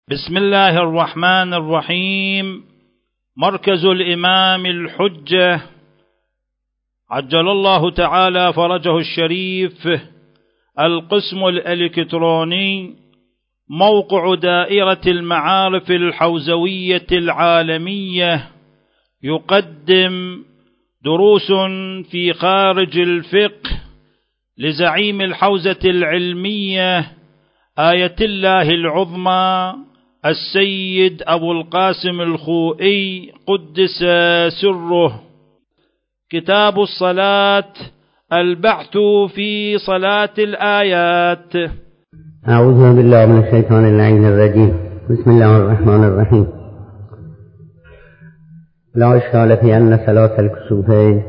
بسم الله الرحمن الرحيم. مركز الإمام الحجة عجل الله تعالى فرجه الشريف، القسم الإلكتروني، موقع دائرة المعارف الحوزوية العالمية، يقدم دروس في خارج الفقه لزعيم الحوزة العلمية آية الله العظمى السيد أبو القاسم الخوئي قدس سره. كتاب الصلاة، البحث في صلاة الآيات. أعوذ بالله من الشيطان اللعين الرجيم. بسم الله الرحمن الرحيم. لا إشكال في أن صلاة الكسوفين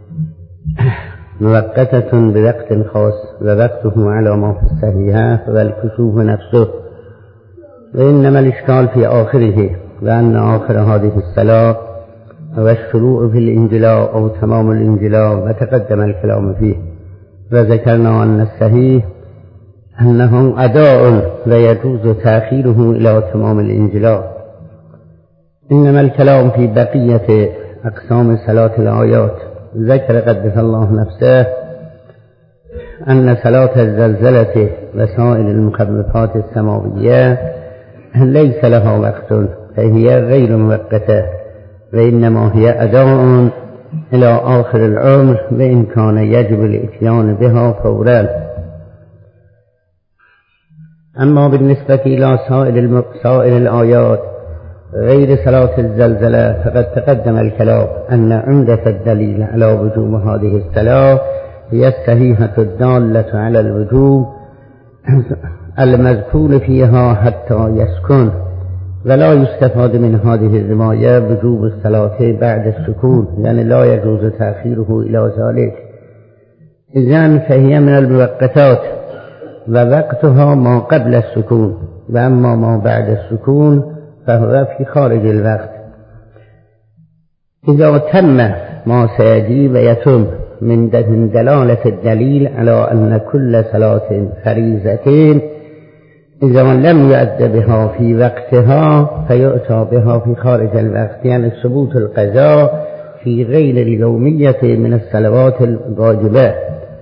موقتة بوقت خاص ووقته على ما في الصحيحة والكسوف نفسه، وإنما الإشكال في آخره، وأن آخر هذه الصلاة هو الشروع في الانجلاء أو تمام الانجلاء، وتقدم الكلام فيه، وذكرنا أن الصحيح أنه أداء ويجوز تأخيره إلى تمام الانجلاء. إنما الكلام في بقية أقسام صلاة الآيات. ذكر قدس الله نفسه أن صلاة الزلزلة وسائر المخبطات السماوية ليس لها وقت، فهي غير موقتة، وإنما هي أداء إلى آخر العمر، وإن كان يجب الإتيان بها فورا. أما بالنسبة إلى سائر الآيات غير صلاة الزلزلة فقد تقدم الكلام أن عمدة الدليل على وجوب هذه الصلاة هي الصحيحة الدالة على الوجوب المذكور فيها حتى يسكن، ولا يستفاد من هذه الرواية وجوب الصلاة بعد السكون، يعني لا يجوز تأخيره إلى ذلك. إذن فهي من الموقتات، ووقتها ما قبل السكون، وأما ما بعد السكون فهو في خارج الوقت. إذا تم ما سيجي ويتم من دلالة الدليل على أن كل صلاة فريضة إذا لم يؤد بها في وقتها فيؤتى بها في خارج الوقت، يعني ثبوت القضاء في غير اليومية من الصلوات الواجبة.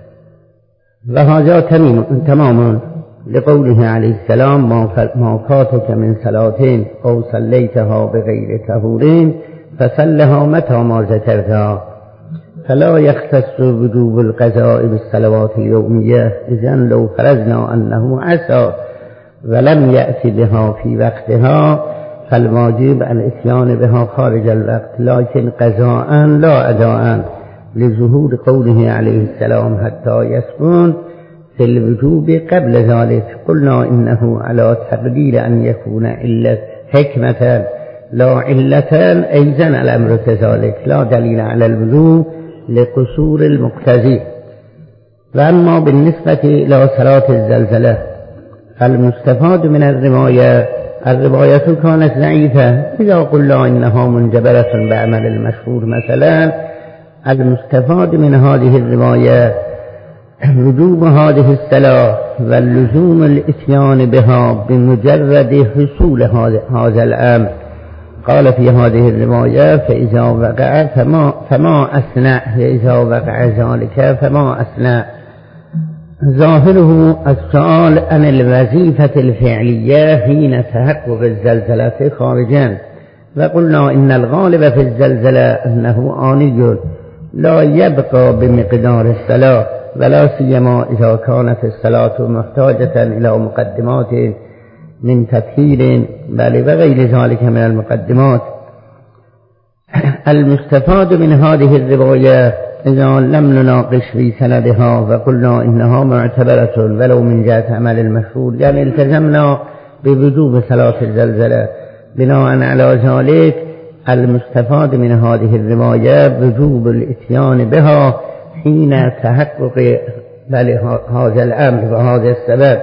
وهذا تمام لقوله عليه السلام: ما فاتك من صلاتين أو صليتها بغير طهور فصلها متى ما ذكرتها. فلا يختص وجوب القضاء بالصلوات اليومية. إذن لو فرضنا أنه عصى ولم يأتي بها في وقتها فالواجب الاتيان بها خارج الوقت، لكن قضاء لا أداء، لظهور قوله عليه السلام حتى يسكن في الوجوب قبل ذلك. قلنا إنه على تقدير أن يكون علة حكمة لا علة، أيضا الأمر كذلك، لا دليل على الوجوب لقصور المقتضي. وأما بالنسبة إلى صلاة الزلزلة فالمستفاد من الرواية كانت ضعيفة. إذا قلنا إنها منجبرة بعمل المشهور مثلا، المستفاد من هذه الرواية وجوب هذه الصلاة واللزوم الاتيان بها بمجرد حصول هذا الأمر. قال في هذه الرواية: فإذا وقع فما أصنع، فإذا وقع ذلك فما أصنع. ظاهره السؤال عن الوظيفة الفعلية حين تحقق الزلزلة خارجا، وقلنا إن الغالب في الزلزلة أنه آني لا يبقى بمقدار الصلاة، ولا سيما إذا كانت الصلاة محتاجة إلى مقدمات من تطهير بل وغير ذلك من المقدمات. المستفاد من هذه الرواية إذا لم نناقش في سندها وقلنا إنها معتبرة ولو من جهة عمل المشهور، يعني التزمنا بوجوب صلاة الزلزلة. بناء على ذلك المستفاد من هذه الرواية وجوب الاتيان بها حين تحقق هذا الأمر وهذا السبب.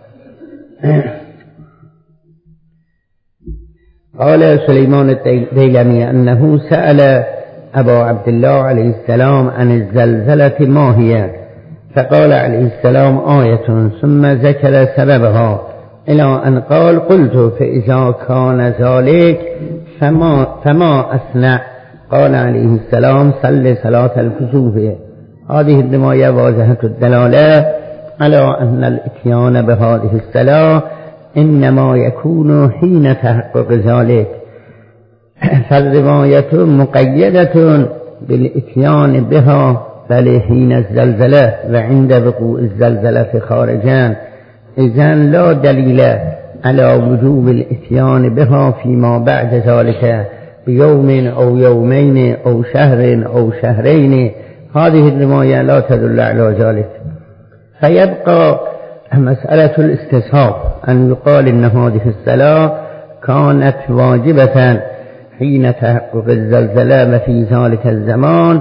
قال سليمان الديلمي أنه سأل أبا عبد الله عليه السلام عن الزلزلة ما هي، فقال عليه السلام: آية، ثم ذكر سببها إلى أن قال قلت فإذا كان ذلك فما أصنع؟ قال عليه السلام صل صلاة الكسوف. هذه الرواية واضحة الدلالة على أن الإتيان بهذه الصلاة إنما يكون حين تحقق ذلك، فالرواية مقيدة بالإتيان بها بل حين الزلزلة وعند وقوع الزلزلة خارجا، إذن لا دليل على وجوب الإتيان بها فيما بعد ذلك بيوم أو يومين أو شهر أو شهرين. هذه الرواية لا تدل على ذلك. فيبقى مسألة الاستصحاب، أن يقال إن هذه الصلاة كانت واجبة حين تحقق الزلزلة وفي ذلك الزمان،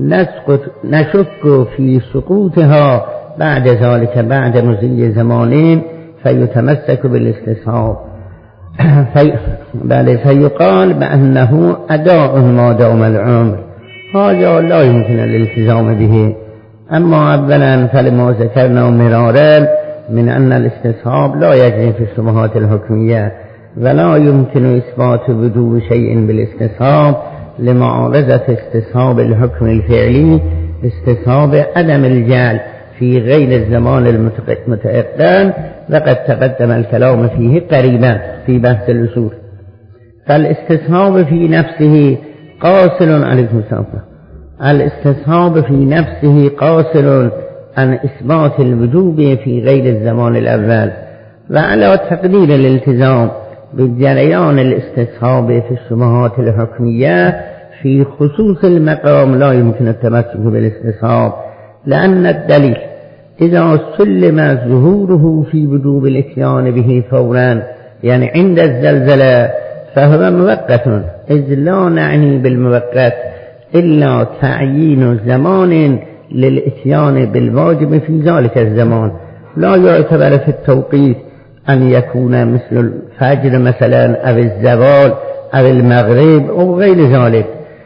نشك في سقوطها بعد ذلك بعد مضي زمانين فيتمسك بالاستصحاب، فيقال بأنه أداء ما دام العمر. هذا لا يمكن الالتزام به. أما أولا فلما ذكرنا مرارا من أن الاستصحاب لا يجري في الشبهات الحكمية، ولا يمكن إثبات وجوب شيء بالاستصحاب لمعارضة استصحاب الحكم الفعلي استصحاب عدم الجعل في غير الزمان المتأقلم، وقد تقدم الكلام فيه قريبا في بحث الأصول. فالاستصحاب في نفسه قاصر عليكم السلام، الاستصحاب في نفسه قاصر عن إثبات الوجوب في غير الزمان الأول، وعلى تقدير الالتزام بجريان الاستصحاب في الشبهات الحكمية في خصوص المقام لا يمكن التمسك بالاستصحاب، لأن الدليل إذا سلم ظهوره في وجوب الإتيان به فورا يعني عند الزلزلة فهو مؤقت، إذ لا نعني بالمؤقت إلا تعيين زمان للإتيان بالواجب في ذلك الزمان، لا يعتبر في التوقيت أن يكون مثل الفجر مثلا أو الزوال أو المغرب أو غير ذلك،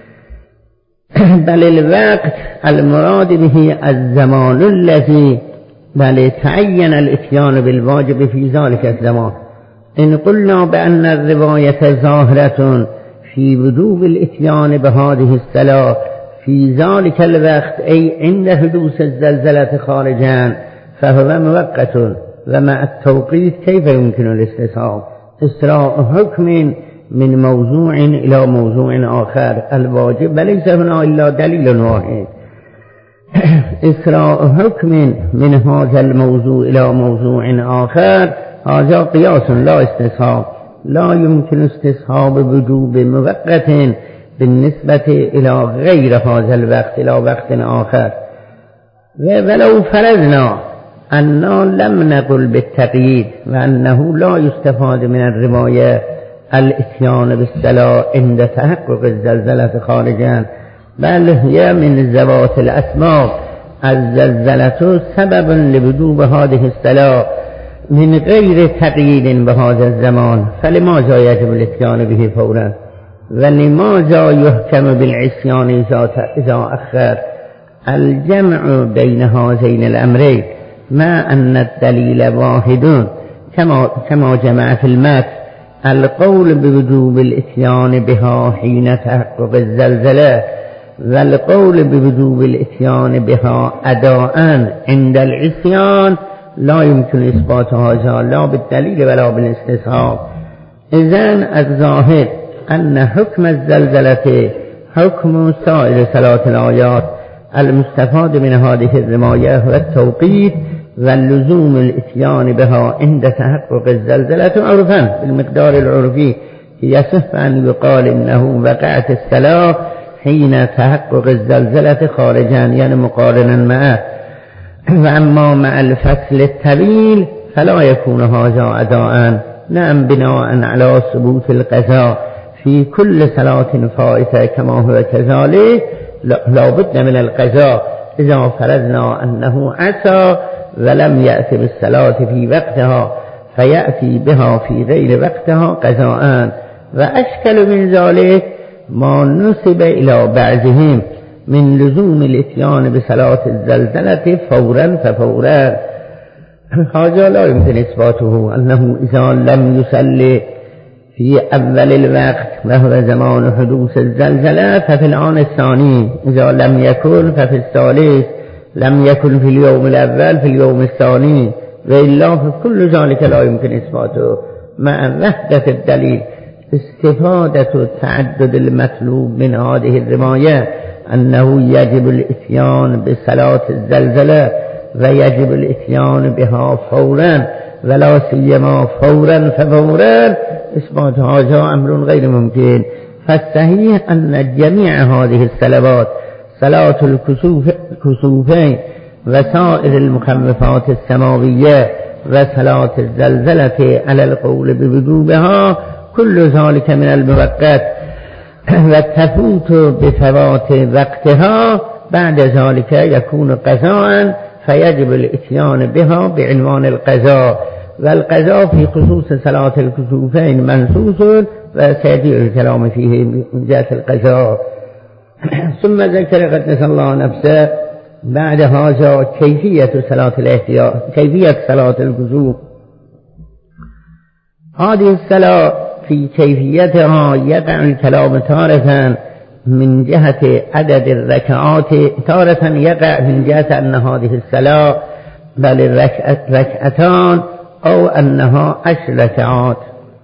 بل الوقت المراد به الزمان الذي بل تعين الإتيان بالواجب في ذلك الزمان. إن قلنا بأن الرواية ظاهرة في وجوب الإتيان بهذه الصلاة في ذلك الوقت أي عند حدوث الزلزلة خارجا فهو مؤقت، ومع التوقيت كيف يمكن الاستصحاب؟ إسراء حكم من موضوع إلى موضوع آخر الواجب وليس هنا إلا دليل واحد. إسراء حكم من هذا الموضوع إلى موضوع آخر هذا قياس لا استصحاب، لا يمكن استصحاب وجوب مؤقت بالنسبة إلى غير هذا الوقت إلى وقت آخر. ولو فرضنا أننا لم نقل بالتقييد وأنه لا يستفاد من الرواية الإتيان بالصلاة عند تحقق الزلزلة خارجا، بل هي من ذوات الأسباب، الزلزلة سبب لوجوب هذه الصلاة من غير تقييد بهذا الزمان، فلماذا يجب الإتيان به فورا؟ ولماذا يحكم بالعصيان إذا أخر؟ الجمع بين هذين الأمرين ما أن الدليل واحد كما جمع في المات القول بوجوب الإتيان بها حين تحقق الزلزلة والقول بوجوب الإتيان بها أداء عند العصيان لا يمكن إثبات هذا لا بالدليل ولا بالاستصحاب. إذن الظاهر أن حكم الزلزلة حكم سائر ثلاث الآيات، المستفاد من هذه الرواية هو التوقيت واللزوم الإتيان بها عند تحقق الزلزلة عرفا بالمقدار العرفي، يصح أن يقال إنه وقعت الصلاة حين تحقق الزلزلة خارجا يعني مقارنا معه، وأما مع الفصل الطويل فلا يكون هذا أداء، نعم بناء على ثبوت القضاء في كل صلاة فائتة كما هو كذلك لا بد من القضاء إذا فرضنا أنه عصى ولم يأتي بالصلاة في وقتها فيأتي بها في غير وقتها قضاء. وأشكل من ذلك ما نسب إلى بعضهم من لزوم الإتيان بصلاة الزلزلة فورا ففورا، هذا لا يمكن إثباته أنه إذا لم يصلي في أول الوقت وهو زمان حدوث الزلزلة ففي الآن الثاني، إذا لم يكن ففي الثالث، لم يكن في اليوم الأول في اليوم الثاني، وإلا فكل ذلك لا يمكن إثباته مع وحدة الدليل. استفادة تعدد المطلوب من هذه الرواية أنه يجب الإتيان بصلاة الزلزلة ويجب الإتيان بها فورا ولا سيما فورا ففورا، إثبات هذا أمر غير ممكن. فالصحيح أن جميع هذه الصلوات، صلاة الكسوفين وسائر المخوفات السماوية وصلاة الزلزلة على القول بوجوبها، كل ذلك من المؤقت وتفوت بفوات وقتها، بعد ذلك يكون قضاء فيجب الاتيان بها بعنوان القضاء. والقضاء في خصوص صلاة الكسوفين منصوص وسيأتي الكلام فيه من جهة القضاء. ثم ذكر قدس الله نفسه بعد هذا كيفية صلاة الاحتياط، كيفية صلاة الكسوف. هذه الصلاة في كيفيتها يقع الكلام تارة من جهة عدد الركعات، تارة يقع من جهة أن هذه الصلاة بل ركعتان أو أنها 10 ركعات.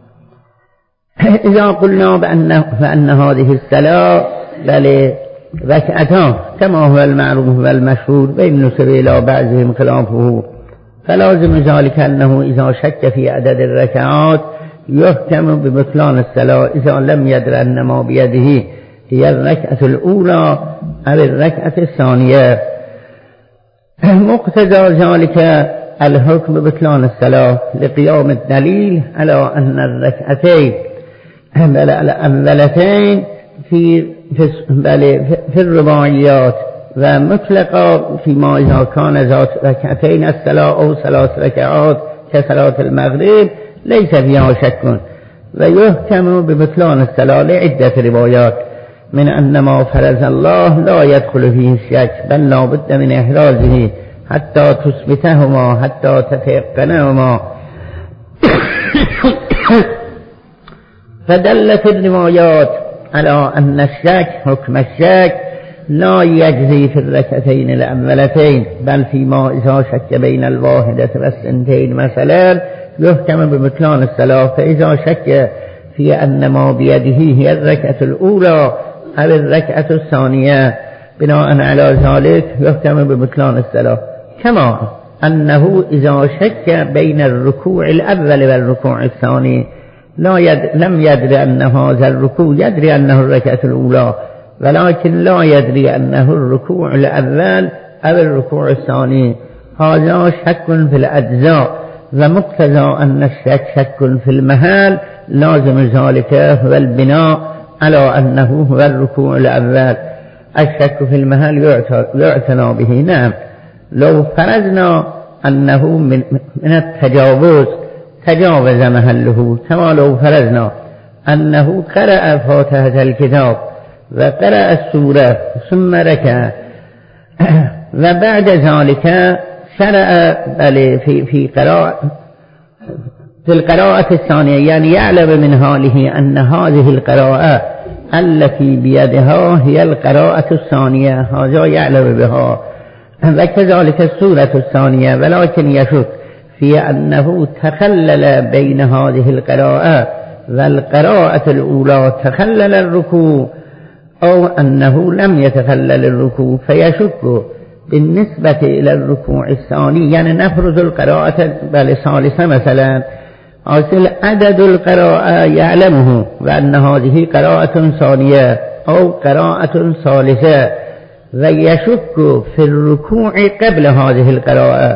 إذا قلنا بأن هذه الصلاة بل ركعتان كما هو المعروف والمشهور بين نسب إلى بعضهم خلافه، فلازم ذلك أنه إذا شك في عدد الركعات يحكم ببطلان الصلاة إذا لم يدر أن ما بيده هي الركعة الأولى أو الركعة الثانية. مقتضى ذلك الحكم ببطلان الصلاة لقيام الدليل على أن الركعتين الأولتين في الرباعيات ومطلقا فيما إذا كان ذات ركعتين الصلاة أو 3 ركعات كصلاة المغرب ليس فيها شك، ويحكم ببطلان الصلاة لعدة روايات من أن ما فرض الله لا يدخل فيه الشك بل لا بد من إحرازه حتى تثبتهما حتى تتيقنهما. فدلت الروايات على أن الشك حكم الشك لا يجزي في الركعتين الأولتين بل فيما إذا شك بين الواحدة والثنتين مثلا يحكم ببطلان الصلاة. فإذا شك في أن ما بيده هي الركعة الأولى أو الركعة الثانية بناء على ذلك يحكم ببطلان الصلاة، كما أنه إذا شك بين الركوع الأول والركوع الثاني لم يدري أن هذا الركوع، يدري أنه الركعة الأولى ولكن لا يدري أنه الركوع الأول أو الركوع الثاني، هذا شك في الأجزاء. ومقتضى أن الشك شك في المحال لازم ذلك هو البناء على أنه هو الركوع الأول. الشك في المحال يعتنى به. نعم، لو فرضنا أنه من التجاوز تجاوز محله، كما لو فرضنا أنه قرأ فاتحة الكتاب وقرأ السورة ثم ركع وبعد ذلك شرع في القراءة الثانية، يعني يعلم من حاله أن هذه القراءة التي بيدها هي القراءة الثانية، هذا يعلم بها، وكذلك السورة الثانية، ولكن يشك في أنه تخلل بين هذه القراءة والقراءة الأولى تخلل الركوع أو أنه لم يتخلل الركوع، فيشك بالنسبة إلى الركوع الثاني. يعني نفرض القراءة الثالثة مثلا، أصل عدد القراءة يعلمه وأن هذه قراءة ثانية أو قراءة ثالثة، ويشك في الركوع قبل هذه القراءة.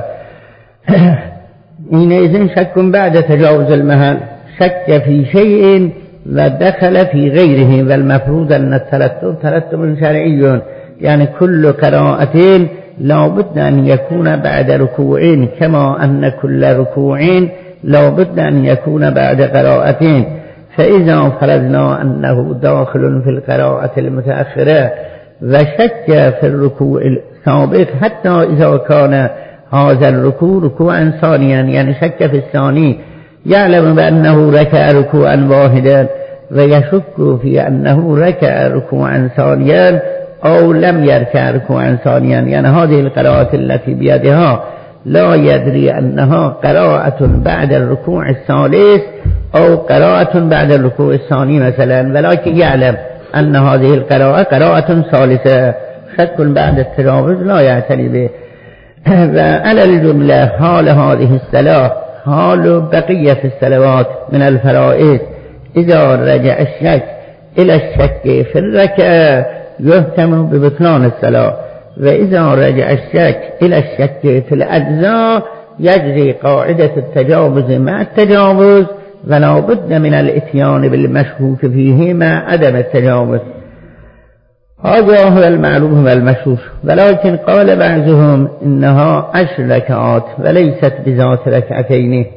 حينئذ شك بعد تجاوز المحل، شك في شيء ودخل في غيره، والمفروض أن الترتب ترتب شرعي، يعني كل قراءة لا بد أن يكون بعد ركوعين، كما أن كل ركوعين لا بد أن يكون بعد قراءتين. فإذا فرضنا أنه داخل في القراءة المتأخرة وشك في الركوع السابق حتى إذا كان هذا الركوع ركوعا ثانيا، يعني شك في الثاني، يعلم بأنه ركع ركوعا واحدا ويشك في أنه ركع ركوعا ثانيا أو لم يركع ركوعا ثانيا. يعني هذه القراءة التي بيدها لا يدري أنها قراءة بعد الركوع الثالث أو قراءة بعد الركوع الثاني مثلا، ولكن يعلم أن هذه القراءة قراءة ثالثة، شك بعد التجاوز لا يعتني به. وعلى الجملة حال هذه الصلاة حال بقية الصلوات من الفرائض، إذا رجع الشك إلى الشك في الركعة يهتم ببطلان الصلاة، وإذا رجع الشك إلى الشك في الأجزاء يجري قاعدة التجاوز مع التجاوز، ولا بد من الاتيان بالمشكوك فيه مع عدم التجاوز. هذا هو المعلوم والمشهور. ولكن قال بعضهم إنها 10 ركعات وليست بذات ركعتين.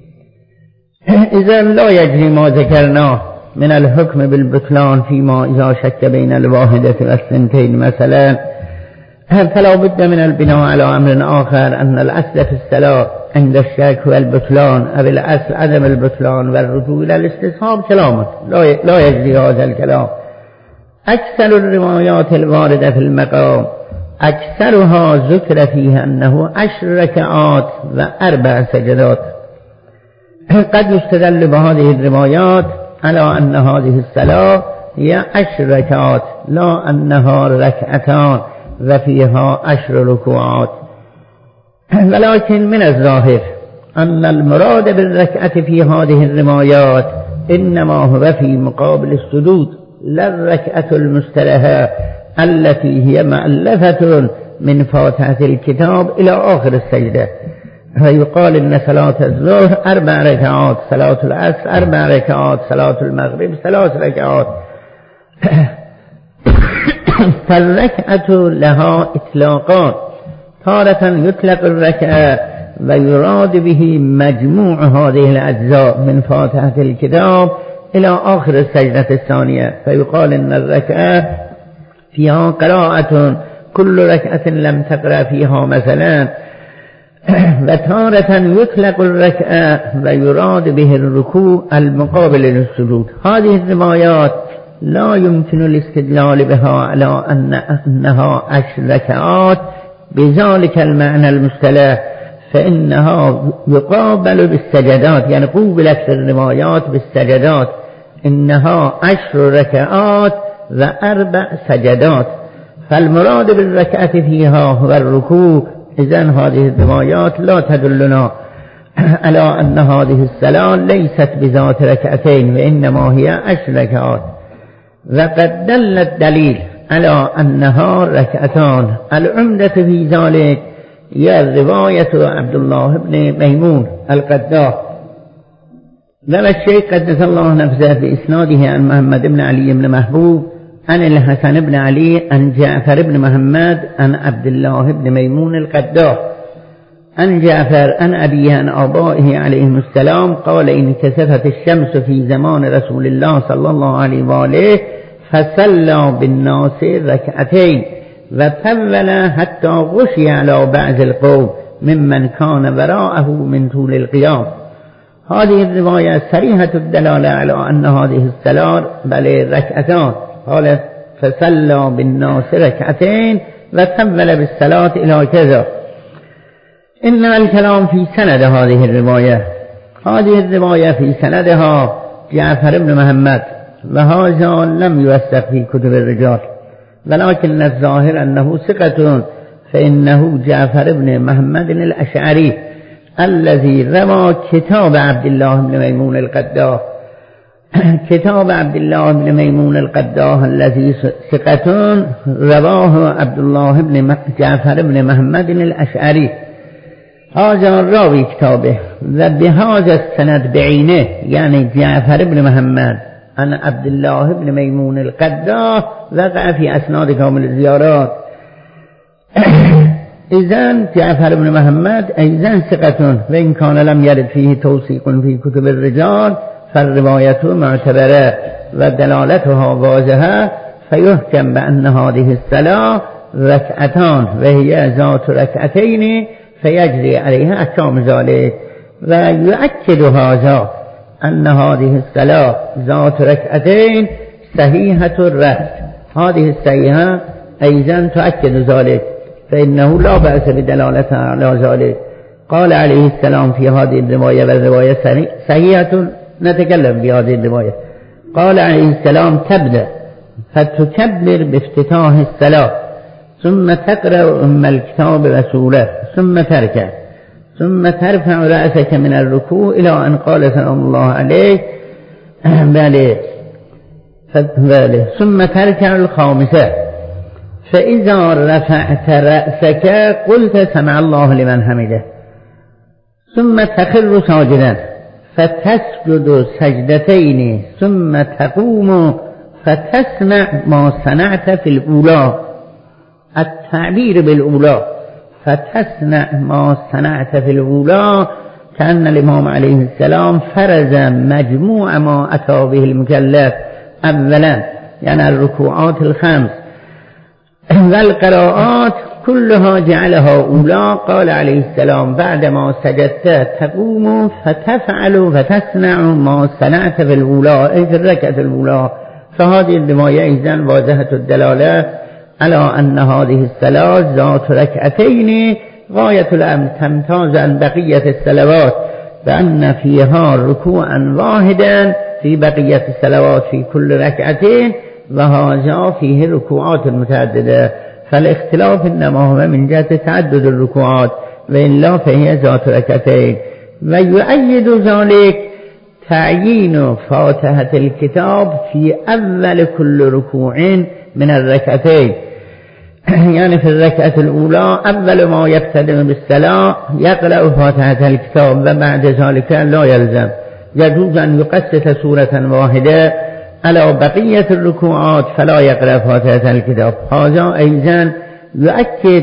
إذن لا يجري ما ذكرناه من الحكم بالبطلان فيما إذا شك بين الواحدة والثنتين مثلا، فلا بد من البناء على أمر آخر، أن الأصل في الصلاة عند الشك هو البطلان، أو الأصل عدم البطلان والرجوع إلى الاستصحاب كلامه لا يجري هذا الكلام. أكثر الروايات الواردة في المقام أكثرها ذكر فيها أنه 10 ركعات و4 سجدات. قد يستدل بهذه الروايات على أن هذه الصلاة هي 10 ركعات لا أنها ركعتان وفيها 10 ركوعات، ولكن من الظاهر أن المراد بالركعة في هذه الروايات إنما هو في مقابل السجود، لا الركعة المستلهة التي هي مؤلفة من فاتحة الكتاب إلى آخر السجدة. فيقال إن صلاة الظهر 4 ركعات، صلاة العصر 4 ركعات، صلاة المغرب 3 ركعات. فالركعة لها إطلاقان، تارة يطلق الركعة ويراد به مجموع هذه الأجزاء من فاتحة الكتاب إلى آخر السجدة الثانية، فيقال إن الركعة فيها قراءة كل ركعة لم تقرأ فيها مثلا. وتارة يطلق الركعة ويراد به الركوع المقابل للسجود. هذه الروايات لا يمكن الاستدلال بها على أنها 10 ركعات بذلك المعنى المصطلح، فإنها يقابل بالسجدات، يعني قوبلت في الروايات بالسجدات، إنها 10 ركعات و4 سجدات، فالمراد بالركعة فيها هو الركوع. إذن هذه الروايات لا تدلنا على أن هذه الصلاة ليست بذات ركعتين وإنما هي 10 ركعات. وقد دل الدليل على أنها ركعتان. العمدة في ذلك هي رواية عبد الله بن ميمون القداح، لما الشيخ قدس الله نفسه بإسناده عن محمد بن علي بن محبوب عن الحسن بن علي عن جعفر بن محمد عن عبد الله بن ميمون القداح عن جعفر عن أبيه عن آبائه عليهم السلام قال: إن كسفت الشمس في زمان رسول الله صلى الله عليه وآله فصلى بالناس ركعتين وطول حتى غشي على بعض القوم ممن كان وراءه من طول القيام. هذه الرواية صريحة الدلالة على أن هذه الصلاة بل ركعتان. قال: فصلى بالناس ركعتين وطول بالصلاة إلى كذا. إنما الكلام في سند هذه الرواية. هذه الرواية في سندها جعفر بن محمد، وهذا لم يوثق في كتب الرجال، ولكن الظاهر أنه ثقة، فإنه جعفر بن محمد الأشعري الذي روى كتاب عبد الله بن ميمون القداح. كتاب عبد الله بن ميمون القداح الذي ثقة رواه عبد الله بن جعفر بن محمد الأشعري، هذا راوي كتابه. وبهذا السند بعينه، يعني جعفر بن محمد عن عبد الله بن ميمون القداح، وقع في أسناد كامل الزيارات. إذن جعفر بن محمد أيضا ثقة، وإن كان لم يرد فيه توثيق في كتب الرجال فالرواية معتبرة ودلالتها واضحة، فيحكم بأن هذه الصلاة ركعتان وهي ذات ركعتين فيجري عليها أحكام ذلك. ويؤكد هذا أن هذه الصلاة ذات ركعتين صحيحة الرأس. هذه الصحيحة أيضا تؤكد ذلك، فإنه لا بأس بدلالتها على ذلك. قال عليه السلام في هذه الرواية، والرواية صحيحة، نتكلم في هذه الرواية. قال عليه السلام: تبدأ فتكبر بافتتاح الصلاة، ثم تقرأ أم الكتاب وسورة، ثم تركع، ثم ترفع رأسك من الركوع إلى أن قال سلام الله عليه ثم تركع الخامسة، فإذا رفعت رأسك قلت سمع الله لمن حمده، ثم تخر ساجدا فتسجد سجدتين، ثم تقوم فتسمع ما صنعت في الأولى. التعبير بالأولى، فتسمع ما صنعت في الأولى، كأن الإمام عليه السلام فرز مجموع ما أتى به المكلف أولا، يعني الركوعات الخمس والقراءات كلها جعلها أولى. قال عليه السلام: بعدما سجدت تقوم فتفعل فتسمع ما صنعت في الأولى، أي في الركعة الأولى. فهذه الرواية أيضا واضحة الدلالة على أن هذه الصلاة ذات ركعتين غاية الأمر، تمتاز عن بقية الصلوات، بأن فيها ركوعا واحدا في بقية الصلوات في كل ركعتين، وهذا فيه ركوعات متعددة. فالاختلاف إنما هو من جهة تعدد الركوعات، وإلا فهي ذات ركعتين. ويؤيد ذلك تعيين فاتحة الكتاب في أول كل ركوع من الركعتين. يعني في الركعة الأولى أول ما يبتدئ بالصلاة يقرأ فاتحة الكتاب، وبعد ذلك لا يلزم، يجوز أن يقصد سورة واحدة على بقية الركوعات فلا يقرأ فاتحة الكتاب. هذا أيضا يؤكد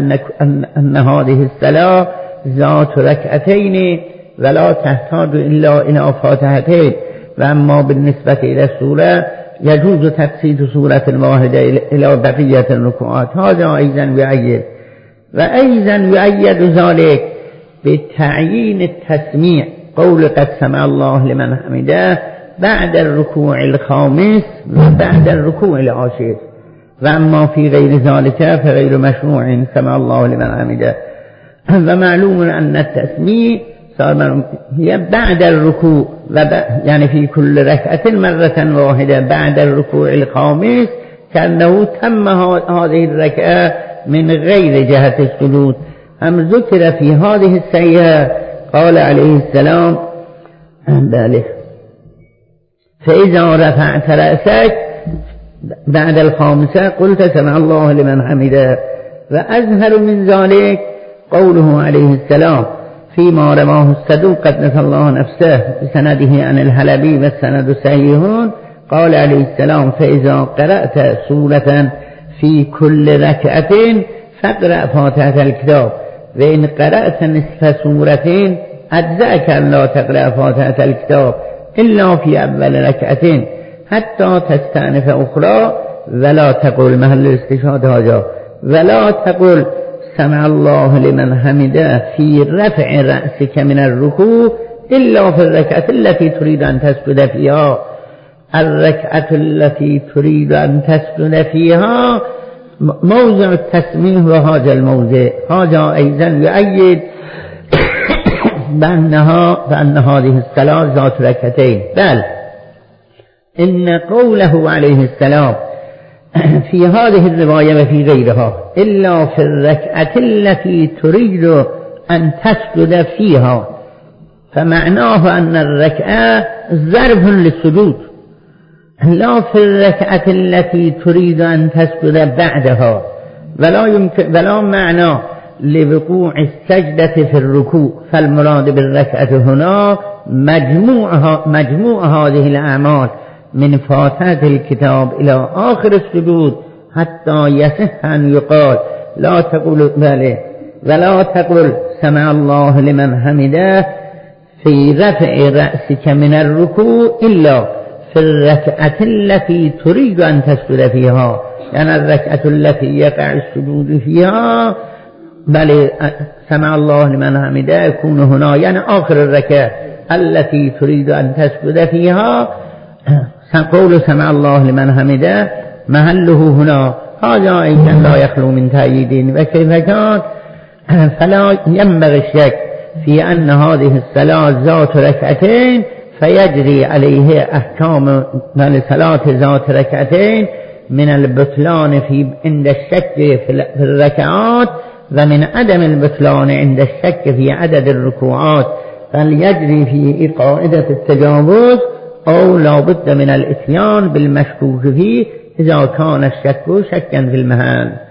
أن هذه الصلاة ذات ركعتين ولا تحتاج إلا إلى فاتحتين. وأما بالنسبة إلى السورة يجوز تقصيد سورة واحدة إلى بقية الركوعات. هذا أيضا يؤيد. وأيضا يؤيد ذلك بتعيين التسميع، قول قد سمع الله لمن حمده بعد الركوع الخامس وبعد الركوع العاشر. وأما في غير ذلك فغير مشروع سمع الله لمن حمده. ومعلوم أن التسميع هي بعد الركوع، يعني في كل ركعة مرة واحدة بعد الركوع الخامس، كأنه تم هذه الركعة من غير جهة السجود. هم ذكر في هذه السيئة قال عليه السلام: فإذا رفعت رأسك بعد الخامسة قلت سمع الله لمن حمده. وأظهر من ذلك قوله عليه السلام فيما رواه الصدوق قدس الله نفسه بسنده عن الحلبي والسند صحيح، قال عليه السلام: فإذا قرأت سورة في كل ركعة فاقرأ فاتحة الكتاب، وإن قرأت نصف سورة أجزأك أن لا تقرأ فاتحة الكتاب إلا في أول ركعتين حتى تستأنف أخرى، ولا تقول محل الاستشهاد هذا، ولا تقول سمع الله لمن حمده في رفع رأسك من الركوع إلا في الركعة التي تريد أن تسجد فيها. الركعة التي تريد أن تسجد فيها موضع التسميع وهذا الموضع. هذا أيضا يؤيد بأن هذه الصلاة ذات ركعتين. بل إن قوله عليه السلام في هذه الرواية وفي غيرها إلا في الركعة التي تريد أن تسجد فيها، فمعناه أن الركعة ظرف للسجود، لا في الركعة التي تريد أن تسجد بعدها، ولا معنى لوقوع السجدة في الركوع. فالمراد بالركعة هنا مجموع هذه الأعمال من فاتحة الكتاب إلى آخر السجود، حتى يصح أن يقال لا تقول ولا تقول سمع الله لمن حمده في رفع رأسك من الركوع إلا في الركعة التي تريد أن تسجد فيها، يعني الركعة التي يقع السجود فيها بل سمع الله لمن حمده يكون هنا يعني آخر الركعة التي تريد أن تسجد فيها. قول سمع الله لمن حمده محله هنا، هذا أيضا لا يخلو من تأييد. وكيف كان فلا ينبغي الشك في أن هذه الصلاة ذات ركعتين فيجري عليه أحكام صلاة ذات ركعتين من البطلان في عند الشك في الركعات، ومن عدم البطلان عند الشك في عدد الركوعات، فليجري فيه قاعدة التجاوز أو لا بد من الاتيان بالمشكوك فيه إذا كان الشك شكا في المحل.